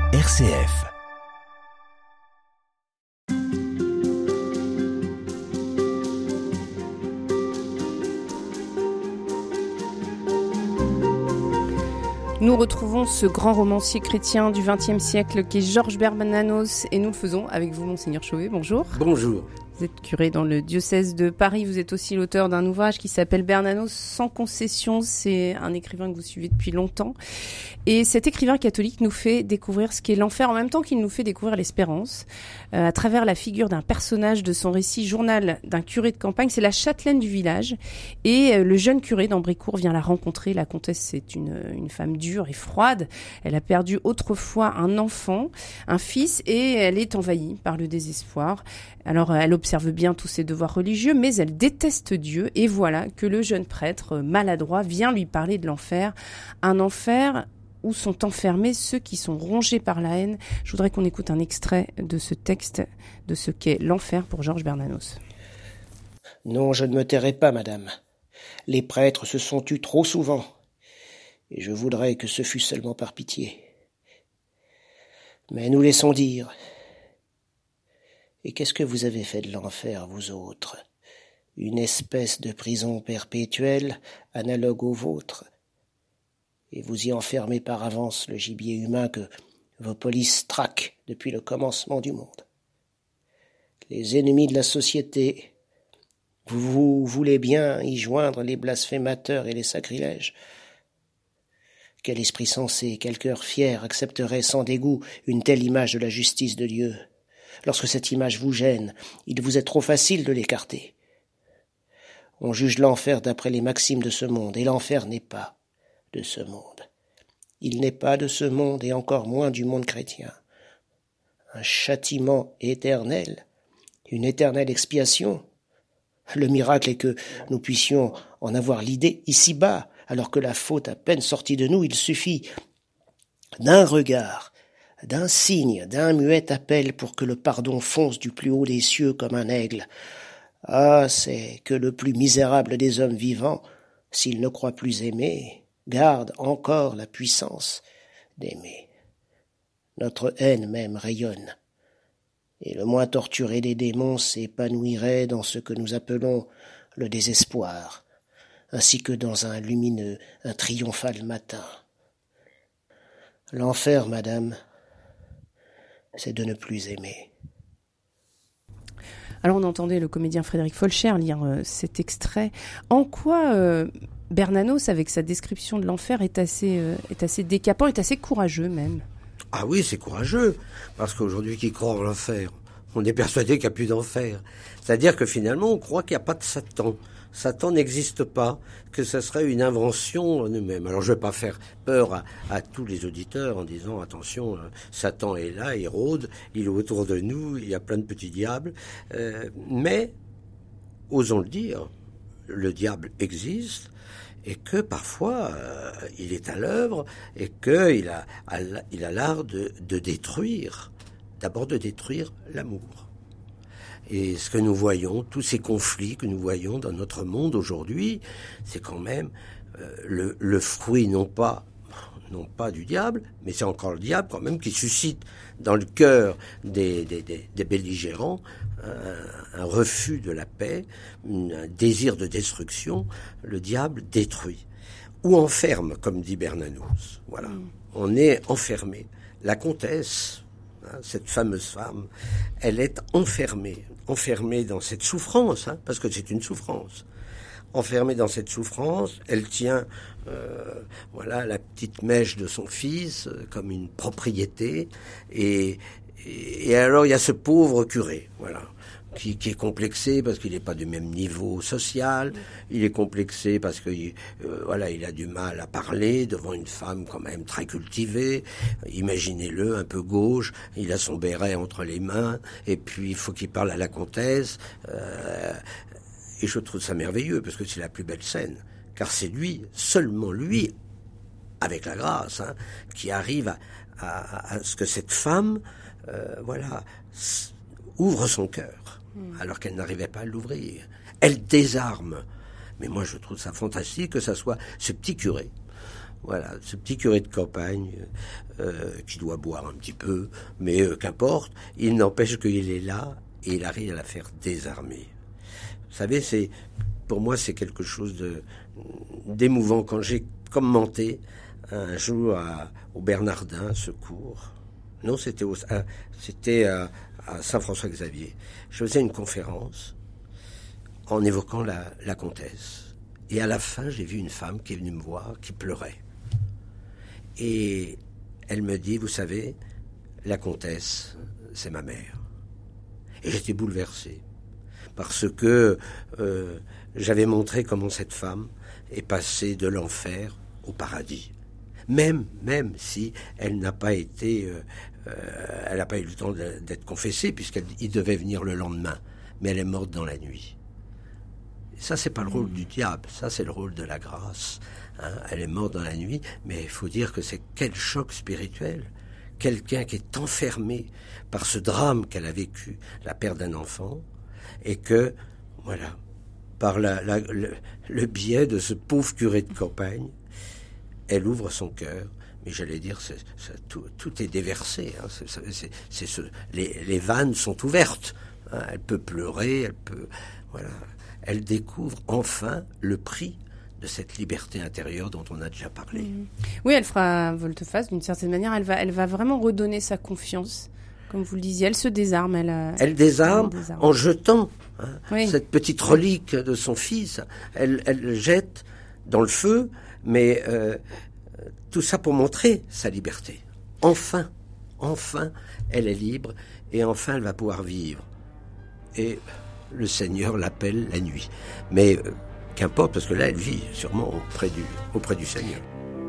RCF. Nous retrouvons ce grand romancier chrétien du XXe siècle qui est Georges Bernanos et nous le faisons avec vous, Monseigneur Chauvet. Bonjour. Bonjour. Vous êtes curé dans le diocèse de Paris. Vous êtes aussi l'auteur d'un ouvrage qui s'appelle Bernanos sans concession. C'est un écrivain que vous suivez depuis longtemps. Et cet écrivain catholique nous fait découvrir ce qu'est l'enfer en même temps qu'il nous fait découvrir l'espérance. À travers la figure d'un personnage de son récit Journal d'un curé de campagne, c'est la châtelaine du village. Et le jeune curé d'Ambrécourt vient la rencontrer. La comtesse, c'est une femme dure et froide. Elle a perdu autrefois un enfant, un fils, et elle est envahie par le désespoir. Alors, elle observe bien tous ses devoirs religieux, mais elle déteste Dieu. Et voilà que le jeune prêtre, maladroit, vient lui parler de l'enfer. Un enfer où sont enfermés ceux qui sont rongés par la haine. Je voudrais qu'on écoute un extrait de ce texte, de ce qu'est l'enfer pour Georges Bernanos. Non, je ne me tairai pas, madame. Les prêtres se sont tus trop souvent, et je voudrais que ce fût seulement par pitié. Mais nous laissons dire. Et qu'est-ce que vous avez fait de l'enfer, vous autres? Une espèce de prison perpétuelle, analogue au vôtre. Et vous y enfermez par avance le gibier humain que vos polices traquent depuis le commencement du monde. Les ennemis de la société, vous voulez bien y joindre les blasphémateurs et les sacrilèges. Quel esprit sensé, quel cœur fier accepterait sans dégoût une telle image de la justice de Dieu? Lorsque cette image vous gêne, il vous est trop facile de l'écarter. On juge l'enfer d'après les maximes de ce monde, et l'enfer n'est pas de ce monde. Il n'est pas de ce monde, et encore moins du monde chrétien. Un châtiment éternel, une éternelle expiation. Le miracle est que nous puissions en avoir l'idée ici-bas, alors que la faute à peine sortie de nous, il suffit d'un regard, d'un signe, d'un muet appel pour que le pardon fonce du plus haut des cieux comme un aigle. Ah, c'est que le plus misérable des hommes vivants, s'il ne croit plus aimer, garde encore la puissance d'aimer. Notre haine même rayonne, et le moins torturé des démons s'épanouirait dans ce que nous appelons le désespoir, ainsi que dans un lumineux, un triomphal matin. L'enfer, madame, c'est de ne plus aimer. Alors on entendait le comédien Frédéric Folcher lire cet extrait. En quoi Bernanos, avec sa description de l'enfer, est assez décapant, est assez courageux même? Ah oui, c'est courageux, parce qu'aujourd'hui, qui croit en l'enfer? On est persuadé qu'il n'y a plus d'enfer. C'est-à-dire que finalement, on croit qu'il n'y a pas de Satan. Satan n'existe pas, que ce serait une invention en nous-mêmes. Alors je ne vais pas faire peur à tous les auditeurs en disant attention, Satan est là, il rôde, il est autour de nous, il y a plein de petits diables. Mais, osons le dire, le diable existe et que parfois il est à l'œuvre et qu'il a l'art de détruire, d'abord de détruire l'amour. Et ce que nous voyons, tous ces conflits que nous voyons dans notre monde aujourd'hui, c'est quand même le fruit non pas du diable, mais c'est encore le diable quand même qui suscite dans le cœur des belligérants un refus de la paix, un désir de destruction. Le diable détruit ou enferme, comme dit Bernanos. Voilà, on est enfermé. La comtesse, cette fameuse femme, elle est enfermée dans cette souffrance, parce que c'est une souffrance. Enfermée dans cette souffrance, elle tient la petite mèche de son fils comme une propriété, et alors il y a ce pauvre curé, qui est complexé parce qu'il n'est pas du même niveau social, il est complexé parce que il a du mal à parler devant une femme quand même très cultivée. Imaginez-le, un peu gauche, il a son béret entre les mains, et puis il faut qu'il parle à la comtesse. Et je trouve ça merveilleux parce que c'est la plus belle scène, car c'est lui, seulement lui, avec la grâce, qui arrive à ce que cette femme, ouvre son cœur, alors qu'elle n'arrivait pas à l'ouvrir. Elle désarme. Mais moi, je trouve ça fantastique que ça soit ce petit curé, Voilà, ce petit curé de campagne qui doit boire un petit peu, mais qu'importe, il n'empêche qu'il est là et il arrive à la faire désarmer. Vous savez, pour moi, c'est quelque chose d'émouvant. Quand j'ai commenté un jour au Bernardin, ce cours, non, c'était à Saint-François-Xavier, je faisais une conférence en évoquant la comtesse. Et à la fin, j'ai vu une femme qui est venue me voir, qui pleurait. Et elle me dit, vous savez, la comtesse, c'est ma mère. Et j'étais bouleversé, parce que j'avais montré comment cette femme est passée de l'enfer au paradis. Même si elle n'a pas été, elle n'a pas eu le temps d'être confessée, puisqu'il devait venir le lendemain. Mais elle est morte dans la nuit. Et ça, c'est pas le rôle du diable, ça, c'est le rôle de la grâce. Hein, elle est morte dans la nuit, mais il faut dire que c'est quel choc spirituel. Quelqu'un qui est enfermé par ce drame qu'elle a vécu, la perte d'un enfant, et que, voilà, par le biais de ce pauvre curé de campagne, elle ouvre son cœur. Mais j'allais dire, tout est déversé. Hein, les vannes sont ouvertes. Hein, elle peut pleurer, elle peut... Voilà. Elle découvre enfin le prix de cette liberté intérieure dont on a déjà parlé. Oui, elle fera volte-face d'une certaine manière. Elle va vraiment redonner sa confiance. Comme vous le disiez, elle se désarme. Elle désarme en jetant oui. cette petite relique de son fils. Elle jette dans le feu, mais tout ça pour montrer sa liberté. Enfin, elle est libre et enfin elle va pouvoir vivre. Et le Seigneur l'appelle la nuit. Mais qu'importe, parce que là, elle vit sûrement auprès du Seigneur.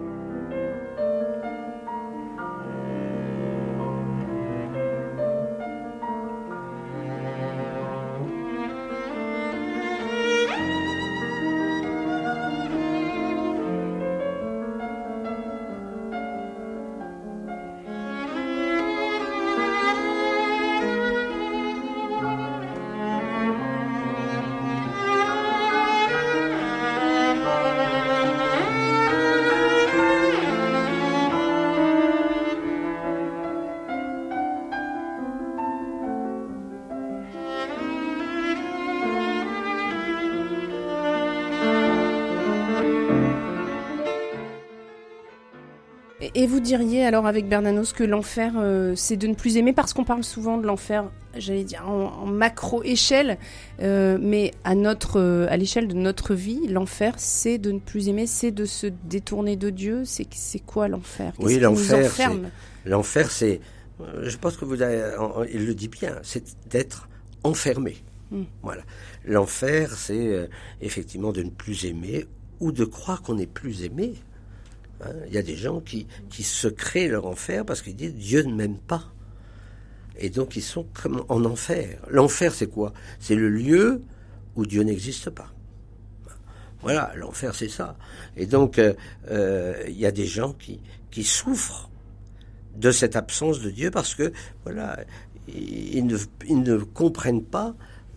Et vous diriez alors avec Bernanos que l'enfer, c'est de ne plus aimer, parce qu'on parle souvent de l'enfer, j'allais dire en macro-échelle, mais à l'échelle de notre vie, l'enfer, c'est de ne plus aimer, c'est de se détourner de Dieu. C'est quoi l'enfer? Oui, l'enfer, c'est, je pense que il le dit bien, c'est d'être enfermé. Voilà. L'enfer, c'est effectivement de ne plus aimer ou de croire qu'on n'est plus aimé. Il y a des gens qui se créent leur enfer parce qu'ils disent Dieu ne m'aime pas. Et donc ils sont comme en enfer. L'enfer, c'est quoi? C'est le lieu où Dieu n'existe pas. Voilà, l'enfer, c'est ça. Et donc il y a des gens qui souffrent de cette absence de Dieu parce que voilà, ils ne comprennent pas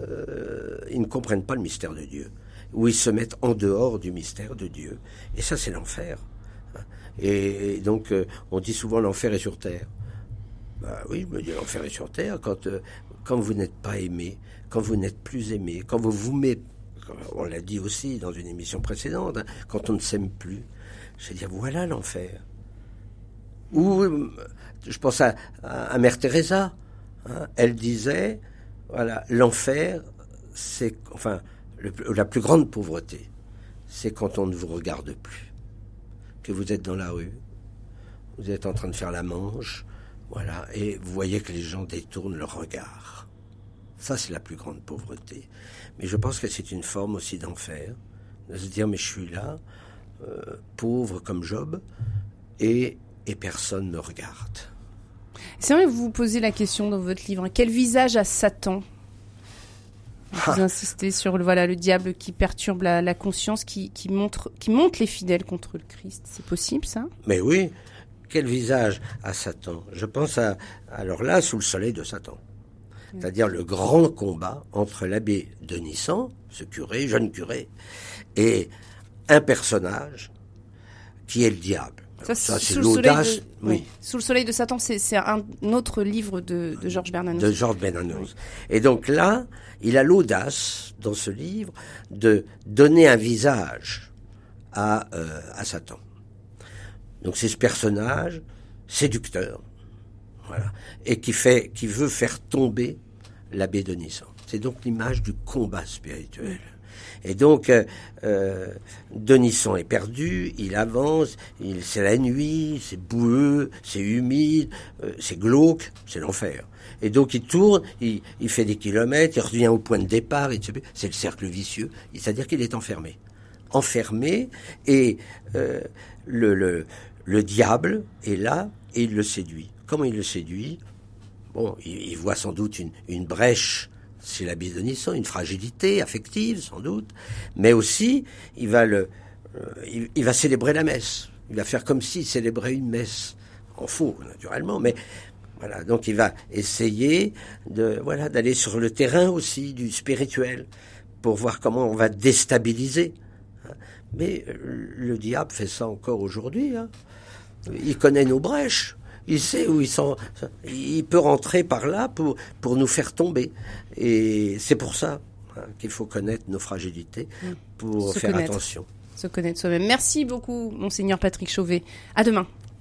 le mystère de Dieu, où ils se mettent en dehors du mystère de Dieu. Et ça, c'est l'enfer. Et donc, on dit souvent l'enfer est sur terre. Bah oui, je me dis l'enfer est sur terre quand vous n'êtes pas aimé, quand vous n'êtes plus aimé, quand vous mettez, on l'a dit aussi dans une émission précédente, hein, quand on ne s'aime plus. Je veux dire, voilà l'enfer. Ou, je pense à Mère Teresa. Hein, elle disait, voilà, l'enfer, c'est, enfin, la plus grande pauvreté, c'est quand on ne vous regarde plus. Que vous êtes dans la rue, vous êtes en train de faire la manche, voilà, et vous voyez que les gens détournent leur regard. Ça, c'est la plus grande pauvreté. Mais je pense que c'est une forme aussi d'enfer, de se dire, mais je suis là, pauvre comme Job, et personne ne me regarde. C'est vrai que vous vous posez la question dans votre livre, quel visage a Satan ? Vous insistez sur le diable qui perturbe la conscience, qui monte les fidèles contre le Christ. C'est possible, ça? Mais oui. Quel visage a Satan? Je pense alors là, sous le soleil de Satan. C'est-à-dire le grand combat entre l'abbé de Nissan, ce curé, jeune curé, et un personnage qui est le diable. Ça, c'est sous l'audace. oui. Sous le soleil de Satan, c'est un autre livre de Georges Bernanos. De Georges Bernanos. Et donc là, il a l'audace, dans ce livre, de donner un visage à Satan. Donc c'est ce personnage séducteur, voilà, et qui veut faire tomber l'abbé Denisant. C'est donc l'image du combat spirituel. Et donc, Denisant est perdu, il avance, c'est la nuit, c'est boueux, c'est humide, c'est glauque, c'est l'enfer. Et donc il tourne, il fait des kilomètres, il revient au point de départ, c'est le cercle vicieux, c'est-à-dire qu'il est enfermé. Et le diable est là et il le séduit. Comment il le séduit ? Bon, il voit sans doute une brèche chez l'abbé Denisant, une fragilité affective sans doute, mais aussi il va célébrer la messe. Il va faire comme s'il célébrait une messe, en faux naturellement, mais voilà. Donc il va essayer d'aller sur le terrain aussi du spirituel pour voir comment on va déstabiliser. Mais le diable fait ça encore aujourd'hui. Hein. Il connaît nos brèches. Il sait où il peut rentrer par là pour nous faire tomber. Et c'est pour ça qu'il faut connaître nos fragilités pour faire attention. Se connaître soi-même. Merci beaucoup, Monseigneur Patrick Chauvet. À demain.